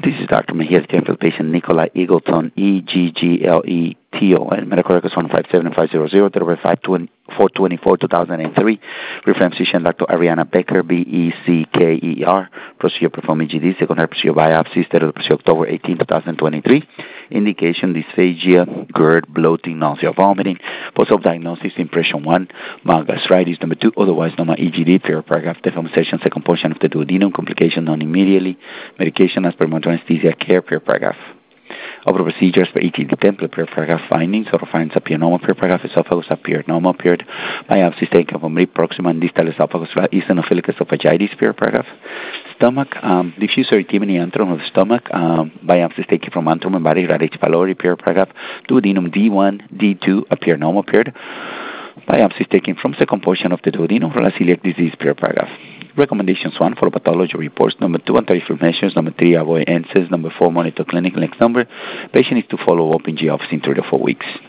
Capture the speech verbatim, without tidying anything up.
This is Doctor Mejia, taking for the patient Nicola Eagleton, E G G L E T O N. Medical records one five seven five zero zero, date of birth four twenty-four two thousand three. Reference physician Doctor Ariana Becker, B E C K E R. Procedure performed E G D, secondary procedure biopsy, date of procedure October eighteenth two thousand twenty-three. Indication dysphagia, GERD, bloating, nausea, vomiting. Post-op diagnosis, impression one, mild gastritis. Number two, otherwise known as E G D, period paragraph, deformation, second portion of the duodenum, complication known immediately. Medication as per monitoring anesthesia care, period paragraph. Other procedures for E G D template, period paragraph findings, or findings appear normal, period paragraph, esophagus appeared normal, period. Biopsies taken from mid, proximal, and distal esophagus, eosinophilic esophagitis, period paragraph. Stomach, um, diffuse erythema antrum of the stomach, um, biopsies taken from antrum and body, H. pylori, period paragraph. Duodenum D one, D two appear normal, period. Biopsies taken from second portion of the duodenum for celiac disease, period paragraph. Recommendations one, follow pathology reports. Number two, anti-reflux measures. Number three, avoid N SAIDs. Number four, monitor clinical. Next number, patient is to follow up in G office in three to four weeks.